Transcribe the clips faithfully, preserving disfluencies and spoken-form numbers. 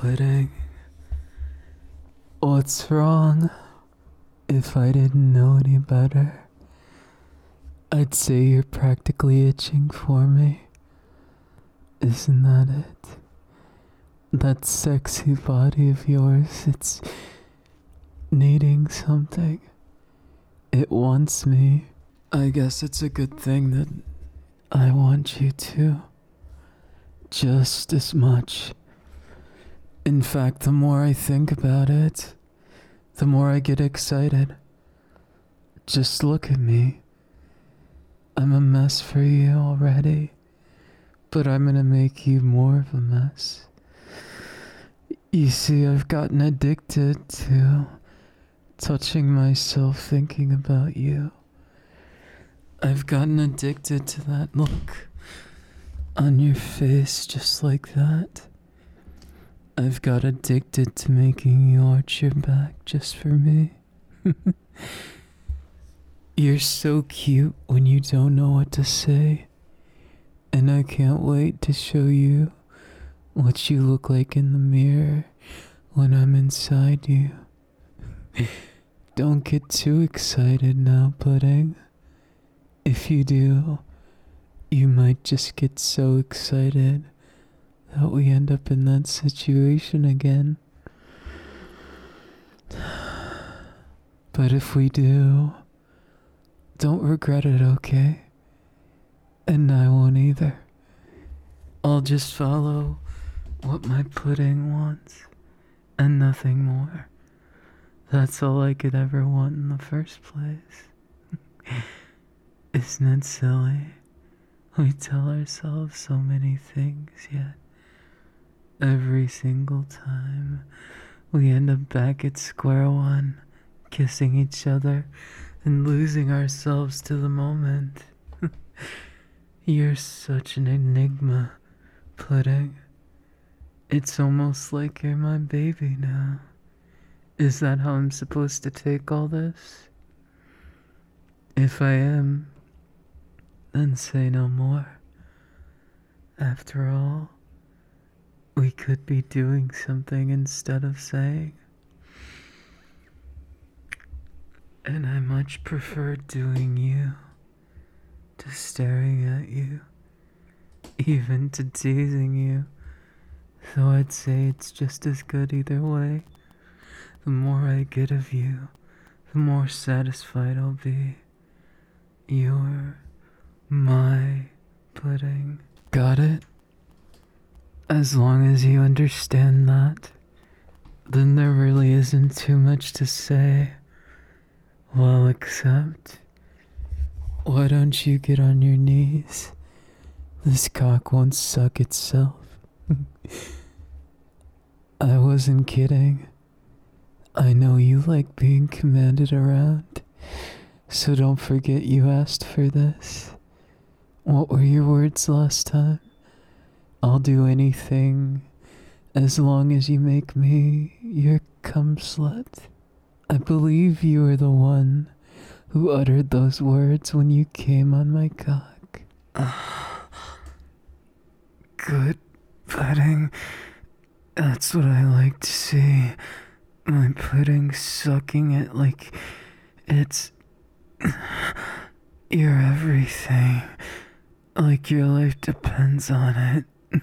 Pudding. What's wrong? If I didn't know any better, I'd say you're practically itching for me. Isn't that it? That sexy body of yours, it's needing something. It wants me. I guess it's a good thing that I want you too. Just as much. In fact, the more I think about it, the more I get excited. Just look at me. I'm a mess for you already, but I'm gonna make you more of a mess. You see, I've gotten addicted to touching myself thinking about you. I've gotten addicted to that look on your face just like that. I've got addicted to making you arch your back just for me. You're so cute when you don't know what to say, and I can't wait to show you what you look like in the mirror when I'm inside you. Don't get too excited now, Pudding. If you do, you might just get so excited that we end up in that situation again. But if we do, don't regret it, okay? And I won't either. I'll just follow what my pudding wants, and nothing more. That's all I could ever want in the first place. Isn't it silly? We tell ourselves so many things, yet every single time we end up back at square one, kissing each other and losing ourselves to the moment. You're such an enigma, Pudding. It's almost like you're my baby now. Is that how I'm supposed to take all this? If I am, then say no more. After all, we could be doing something instead of saying. And I much prefer doing you to staring at you, even to teasing you. So I'd say it's just as good either way. The more I get of you, the more satisfied I'll be. You're my pudding. Got it? As long as you understand that, then there really isn't too much to say. Well, except, why don't you get on your knees? This cock won't suck itself. I wasn't kidding. I know you like being commanded around, so don't forget you asked for this. What were your words last time? I'll do anything as long as you make me your cum slut. I believe you were the one who uttered those words when you came on my cock. Good pudding. That's what I like to see. My pudding sucking it like it's... You're everything. Like your life depends on it.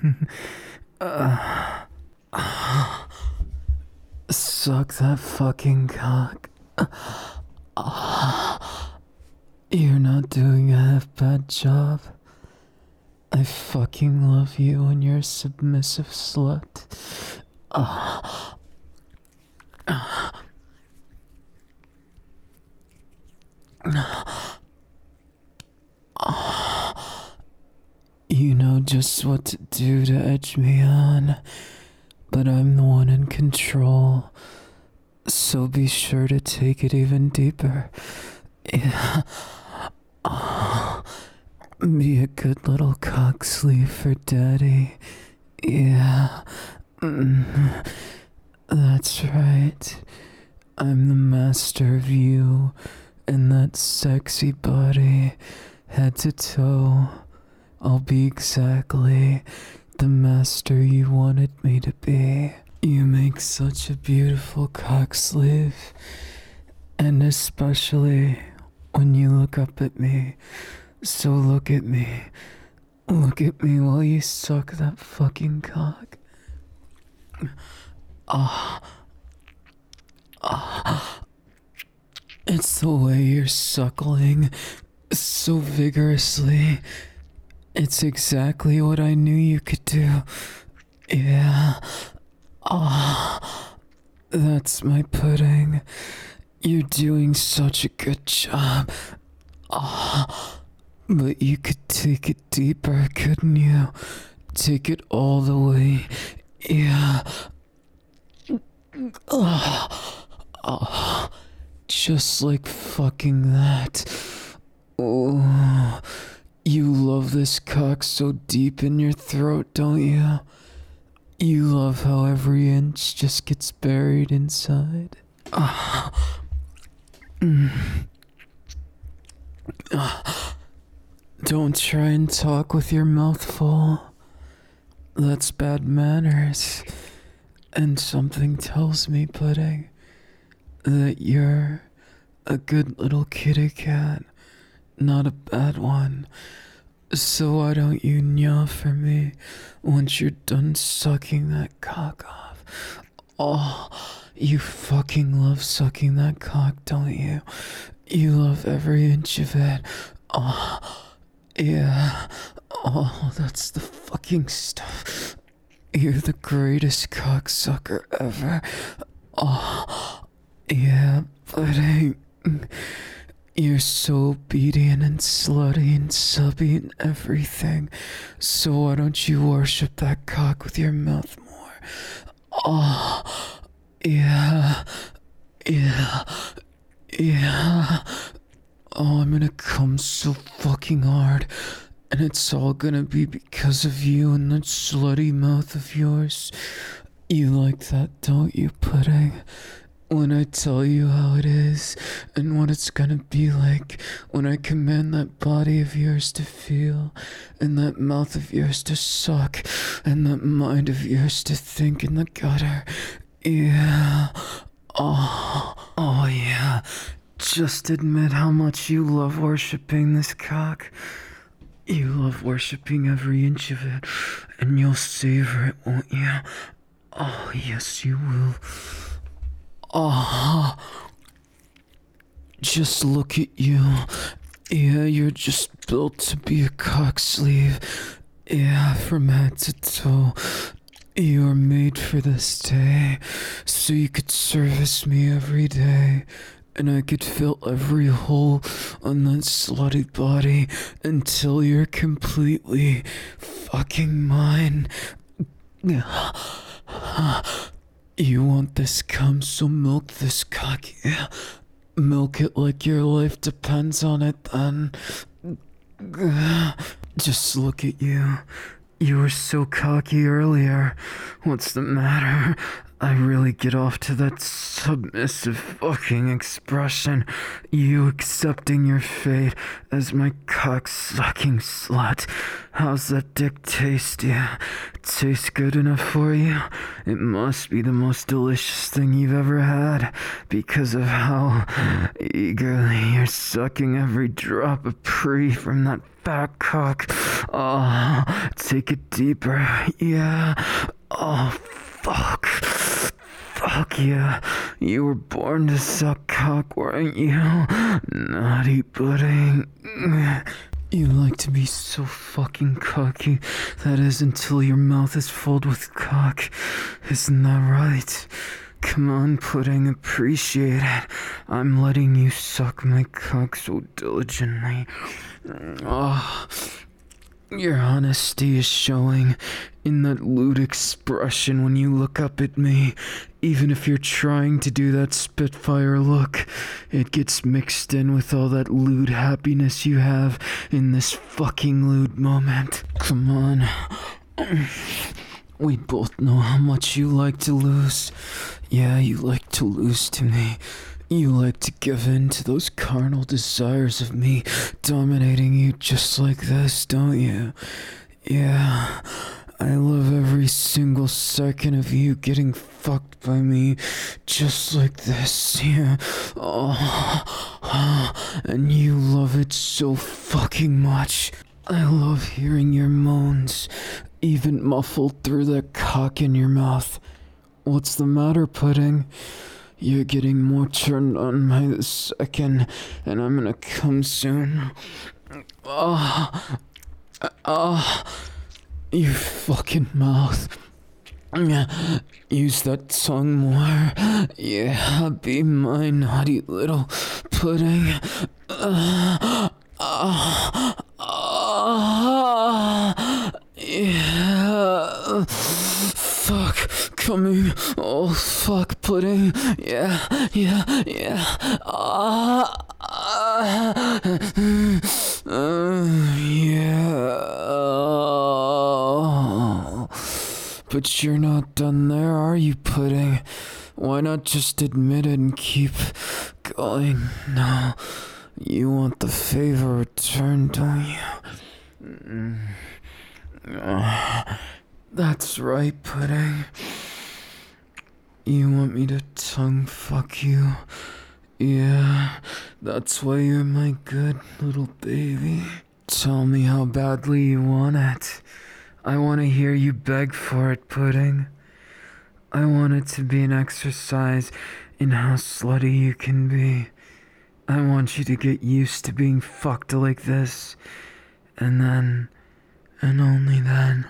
uh, uh, suck that fucking cock. Uh, you're not doing a half bad job. I fucking love you when you're a submissive slut. Uh, uh, You know just what to do to edge me on, but I'm the one in control, so be sure to take it even deeper. Yeah. Oh, be a good little cock sleeve for daddy. Yeah. Mm, that's right. I'm the master of you and that sexy body, head to toe. I'll be exactly the master you wanted me to be. You make such a beautiful cock sleeve, and especially when you look up at me. So look at me. Look at me while you suck that fucking cock. Ah. Ah. It's the way you're suckling so vigorously. It's exactly what I knew you could do. Yeah. Ah. That's my pudding. You're doing such a good job. Ah. But you could take it deeper, couldn't you? Take it all the way. Yeah. Ah. Ah. Just like fucking that. Oh, you love this cock so deep in your throat, don't you? You love how every inch just gets buried inside. Ah. Mm. Ah. Don't try and talk with your mouth full. That's bad manners. And something tells me, Pudding, that you're a good little kitty cat, not a bad one. So why don't you yaw for me once you're done sucking that cock off? Oh, you fucking love sucking that cock, don't you? You love every inch of it. Oh, yeah. Oh, that's the fucking stuff. You're the greatest cocksucker ever. Oh, yeah, Pudding. You're so obedient and slutty and subby and everything. So why don't you worship that cock with your mouth more? Oh, yeah, yeah, yeah. Oh, I'm gonna come so fucking hard. And it's all gonna be because of you and that slutty mouth of yours. You like that, don't you, Pudding? When I tell you how it is and what it's gonna be like when I command that body of yours to feel and that mouth of yours to suck and that mind of yours to think in the gutter. Yeah. Oh, oh yeah. Just admit how much you love worshipping this cock. You love worshipping every inch of it, and you'll savor it, won't you? Oh, yes, you will. Oh, just look at you. Yeah, you're just built to be a cock sleeve. Yeah, from head to toe. You're made for this day, so you could service me every day. And I could fill every hole on that slutty body until you're completely fucking mine. You want this cum, so milk this cock, yeah. Milk it like your life depends on it, then. Just look at you. You were so cocky earlier. What's the matter? I really get off to that submissive fucking expression. You accepting your fate as my cock-sucking slut. How's that dick taste, yeah? Tastes good enough for you? It must be the most delicious thing you've ever had because of how eagerly you're sucking every drop of pre from that fat cock. Oh, take it deeper, yeah. Oh, fuck. Fuck yeah. You were born to suck cock, weren't you? Naughty Pudding. You like to be so fucking cocky. That is until your mouth is filled with cock. Isn't that right? Come on, Pudding, appreciate it. I'm letting you suck my cock so diligently. Oh, your honesty is showing in that lewd expression when you look up at me. Even if you're trying to do that Spitfire look, it gets mixed in with all that lewd happiness you have in this fucking lewd moment. Come on. We both know how much you like to lose. Yeah, you like to lose to me. You like to give in to those carnal desires of me dominating you just like this, don't you? Yeah, I love every single second of you getting fucked by me, just like this, yeah. Oh, and you love it so fucking much. I love hearing your moans, even muffled through the cock in your mouth. What's the matter, Pudding? You're getting more turned on by the second, and I'm gonna come soon. Ah, uh, ah. Uh, You fucking mouth. Use that tongue more. Yeah, be my naughty little pudding. Uh, uh, uh, yeah. Fuck, coming. Oh, fuck, pudding. Yeah, yeah, yeah. Uh, uh, uh, yeah. But you're not done there, are you, Pudding? Why not just admit it and keep going? No, you want the favor returned, don't you? Uh, that's right, Pudding. You want me to tongue fuck you? Yeah, that's why you're my good little baby. Tell me how badly you want it. I want to hear you beg for it, Pudding. I want it to be an exercise in how slutty you can be. I want you to get used to being fucked like this. And then, and only then,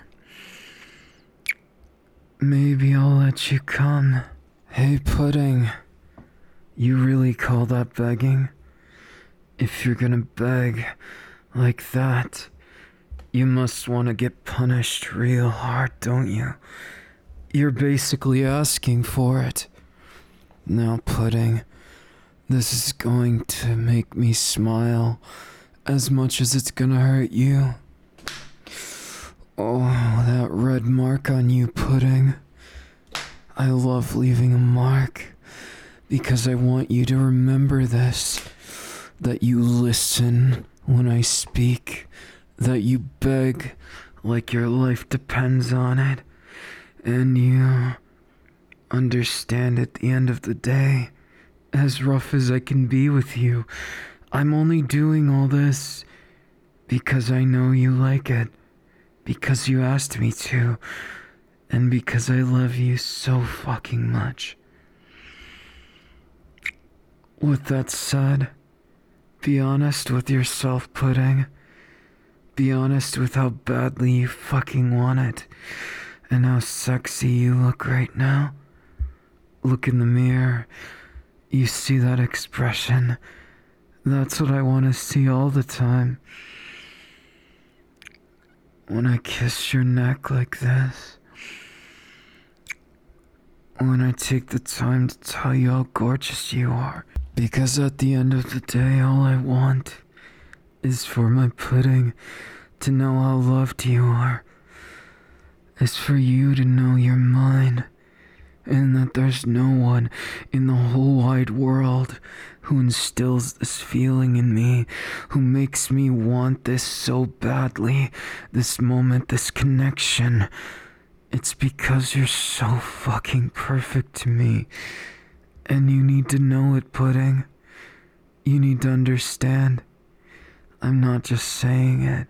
maybe I'll let you come. Hey, Pudding, you really call that begging? If you're gonna beg like that, you must want to get punished real hard, don't you? You're basically asking for it. Now, Pudding, this is going to make me smile as much as it's gonna hurt you. Oh, that red mark on you, Pudding. I love leaving a mark because I want you to remember this, that you listen when I speak, that you beg like your life depends on it, and you understand at the end of the day, as rough as I can be with you, I'm only doing all this because I know you like it, because you asked me to, and because I love you so fucking much. With that said, be honest with yourself, Pudding. Be honest with how badly you fucking want it, and how sexy you look right now. Look in the mirror. You see that expression? That's what I want to see all the time. When I kiss your neck like this. When I take the time to tell you how gorgeous you are. Because at the end of the day, all I want is for my Pudding to know how loved you are. Is for you to know you're mine. And that there's no one in the whole wide world who instills this feeling in me, who makes me want this so badly, this moment, this connection. It's because you're so fucking perfect to me. And you need to know it, Pudding. You need to understand. I'm not just saying it.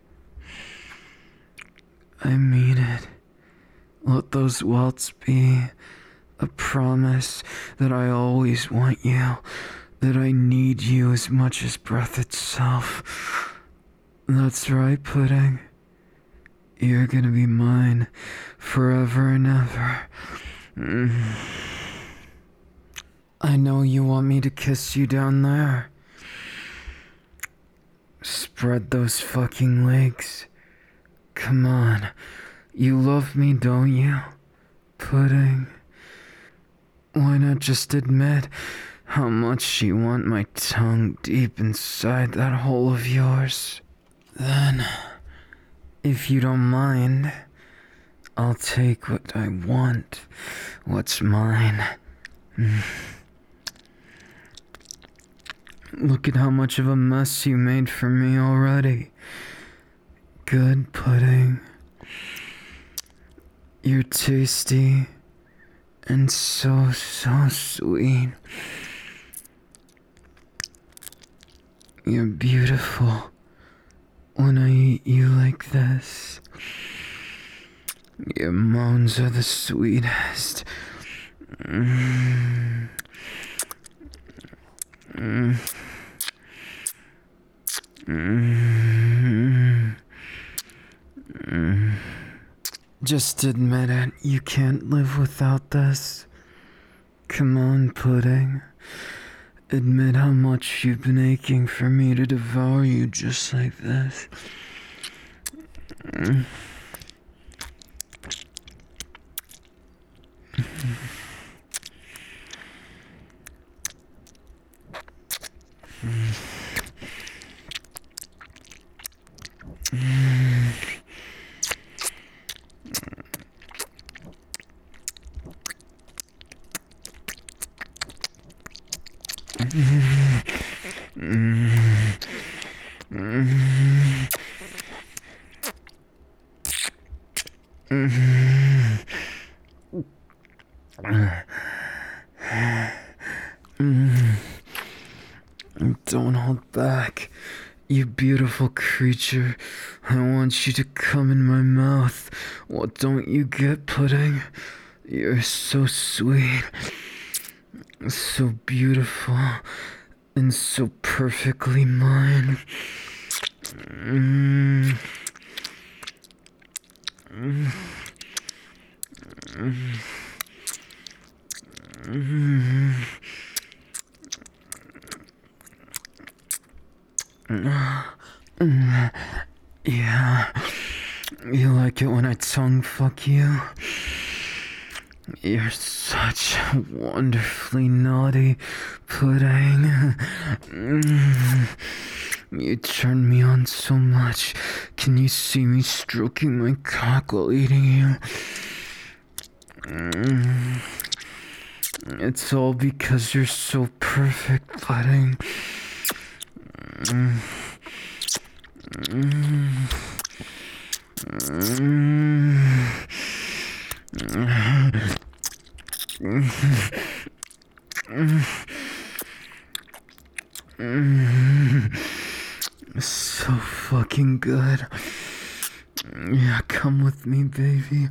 I mean it. Let those welts be a promise that I always want you, that I need you as much as breath itself. That's right, Pudding. You're gonna be mine forever and ever. Mm. I know you want me to kiss you down there. Spread those fucking legs. Come on. You love me, don't you, Pudding? Why not just admit how much you want my tongue deep inside that hole of yours? Then, if you don't mind, I'll take what I want, what's mine. Mm. Look at how much of a mess you made for me already. Good, Pudding. You're tasty and so, so sweet. You're beautiful when I eat you like this. Your moans are the sweetest. Mm. Mm. Mm. Mm. Just admit it, you can't live without this. Come on, Pudding. Admit how much you've been aching for me to devour you just like this. Mm. Don't hold back, you beautiful creature. I want you to come in my mouth. What don't you get, Pudding? You're so sweet, so beautiful, and so perfectly mine. Mm. Mm. Mm. Mm. Mm. Yeah, you like it when I tongue fuck you? You're such wonderfully naughty, Pudding. Mm. You turn me on so much. Can you see me stroking my cock while eating you? Mm. It's all because you're so perfect, Pudding. Mm. Mm. Mm. So fucking good. Yeah, come with me, baby.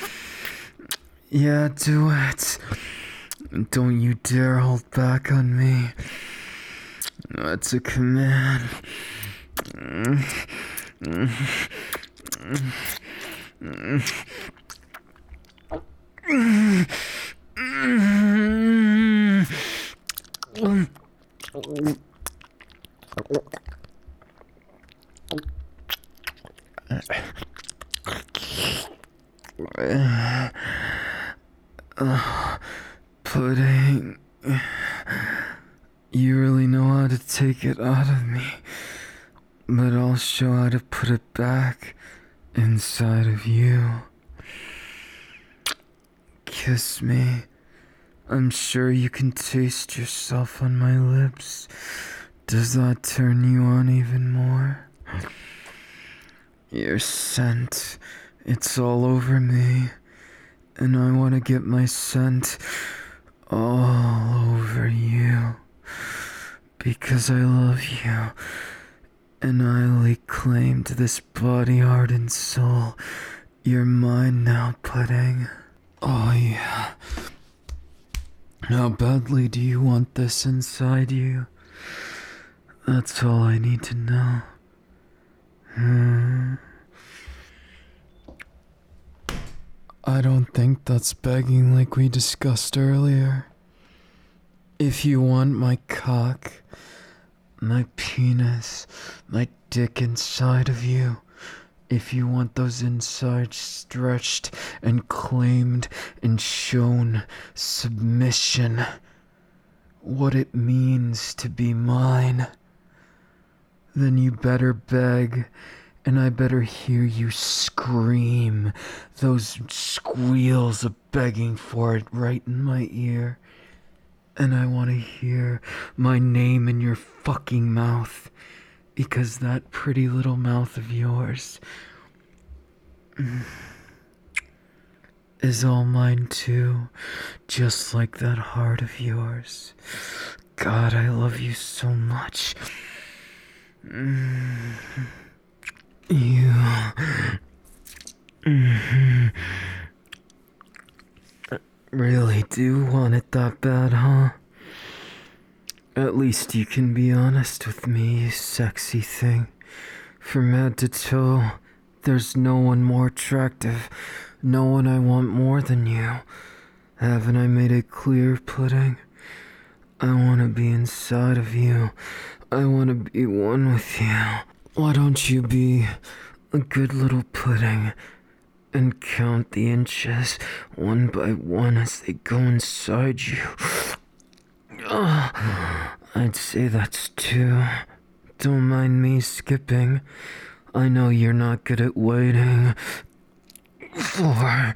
Yeah, do it. Don't you dare hold back on me. That's a command. Mm. Mm. Mm. Mm. Mm. Uh, Pudding, you really know how to take it out of me, but I'll show how to put it back inside of you. Kiss me. I'm sure you can taste yourself on my lips. Does that turn you on even more? Your scent, it's all over me, and I want to get my scent all over you, because I love you, and I lay claim to this body, heart, and soul. You're mine now, Pudding. Oh yeah. How badly do you want this inside you? That's all I need to know. Hmm. I don't think that's begging like we discussed earlier. If you want my cock, my penis, my dick inside of you, if you want those insides stretched and claimed and shown submission, what it means to be mine, then you better beg, and I better hear you scream those squeals of begging for it right in my ear. And I want to hear my name in your fucking mouth, because that pretty little mouth of yours, is all mine too, just like that heart of yours. God, I love you so much. Mm. You... Mm-hmm. Really do want it that bad, huh? At least you can be honest with me, you sexy thing. From head to toe, there's no one more attractive, no one I want more than you. Haven't I made it clear, Pudding? I want to be inside of you. I want to be one with you. Why don't you be a good little pudding and count the inches one by one as they go inside you? Oh, I'd say that's two. Don't mind me skipping. I know you're not good at waiting. Four.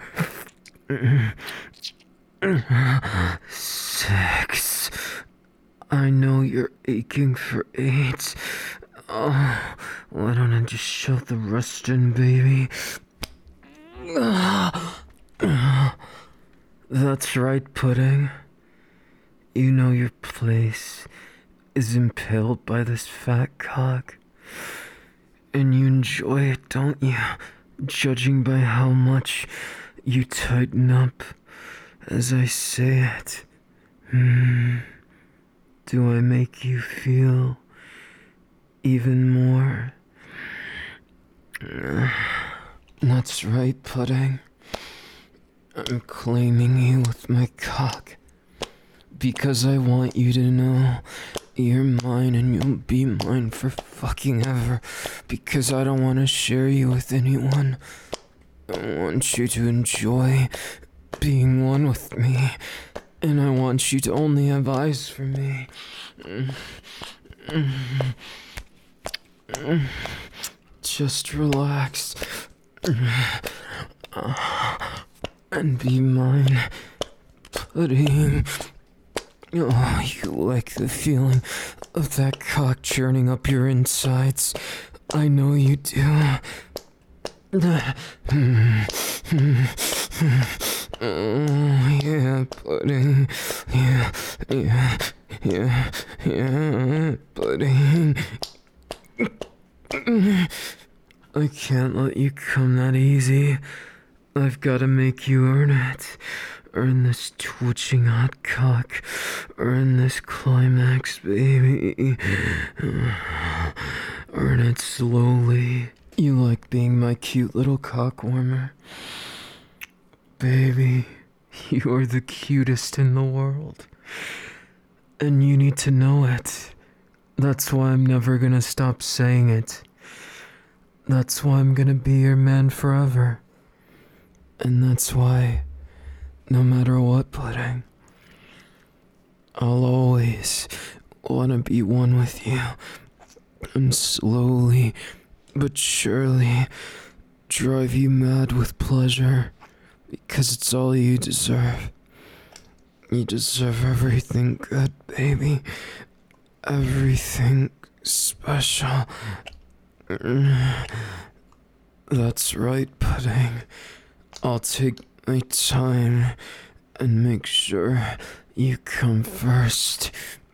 Six. I know you're aching for eight. Oh, why don't I just shove the rest in, baby? That's right, Pudding. You know your place is impaled by this fat cock. And you enjoy it, don't you? Judging by how much you tighten up as I say it. Hmm. Do I make you feel even more? That's right, Pudding. I'm claiming you with my cock. Because I want you to know you're mine and you'll be mine for fucking ever. Because I don't want to share you with anyone. I want you to enjoy being one with me. And I want you to only have eyes for me. Just relax. And be mine. Pudding. Oh, you like the feeling of that cock churning up your insides. I know you do. Oh, yeah, Pudding. Yeah, yeah, yeah, yeah, Pudding. I can't let you come that easy. I've gotta make you earn it. Earn this twitching hot cock. Earn this climax, baby. Earn it slowly. You like being my cute little cock warmer? Baby, you are the cutest in the world. And you need to know it. That's why I'm never gonna stop saying it. That's why I'm gonna be your man forever. And that's why, no matter what, Pudding, I'll always wanna be one with you. And slowly, but surely, drive you mad with pleasure. Because it's all you deserve. You deserve everything good, baby. Everything special. That's right, Pudding. I'll take my time and make sure you come first.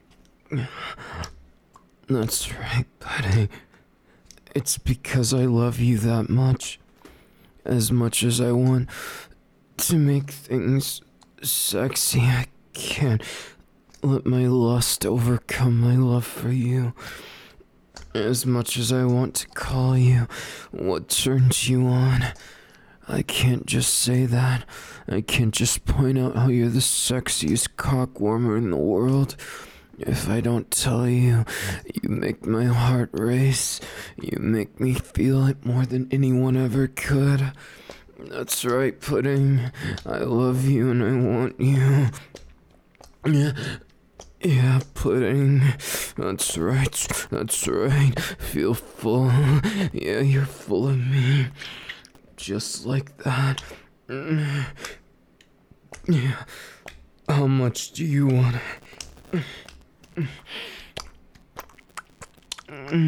That's right, Pudding. It's because I love you that much. As much as I want to make things sexy, I can't let my lust overcome my love for you. As much as I want to call you what turns you on, I can't just say that. I can't just point out how you're the sexiest cock warmer in the world. If I don't tell you, you make my heart race. You make me feel it more than anyone ever could. That's right, Pudding. I love you and I want you. Yeah, yeah, Pudding. That's right, that's right. Feel full. Yeah, you're full of me. Just like that. Yeah. How much do you want?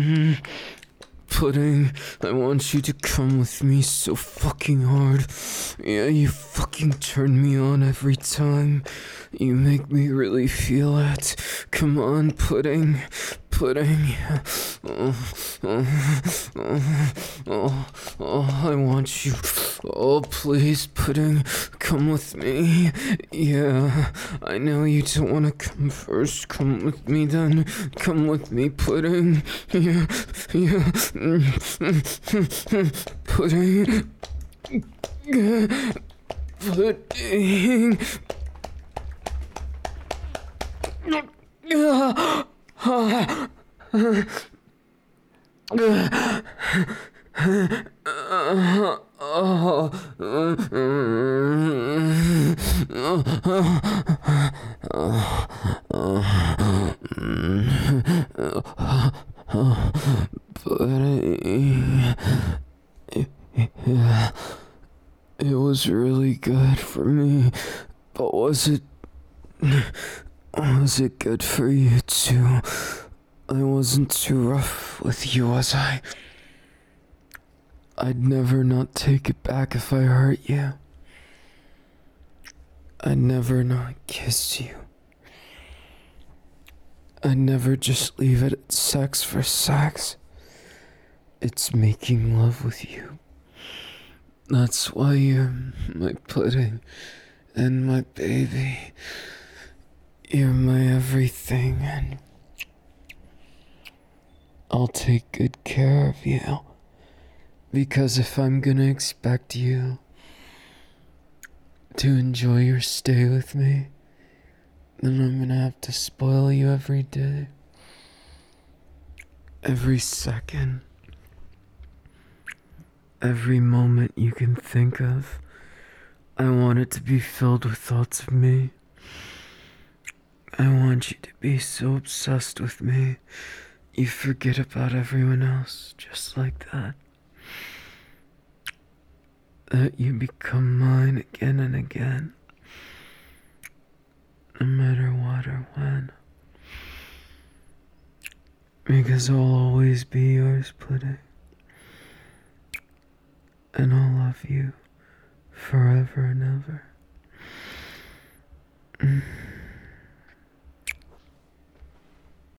Pudding, I want you to come with me so fucking hard. Yeah, you fucking turn me on every time. You make me really feel it. Come on, pudding. Pudding. Oh, oh, oh, oh, oh, I want you. Oh, please, pudding, come with me. Yeah, I know you don't want to come first. Come with me then. Come with me, pudding. Yeah, yeah. Pudding. Pudding. Pudding. Yeah, it was really good for me, but was it was it good for you too? I wasn't too rough with you, was I? I'd never not take it back if I hurt you. I'd never not kiss you. I'd never just leave it at sex for sex. It's making love with you. That's why you're my pudding and my baby. You're my everything, and I'll take good care of you. Because if I'm gonna expect you to enjoy your stay with me, then I'm gonna have to spoil you every day. Every second. Every moment you can think of. I want it to be filled with thoughts of me. I want you to be so obsessed with me, you forget about everyone else, just like that. That you become mine again and again, no matter what or when. Because I'll always be yours, pudding. And I'll love you forever and ever.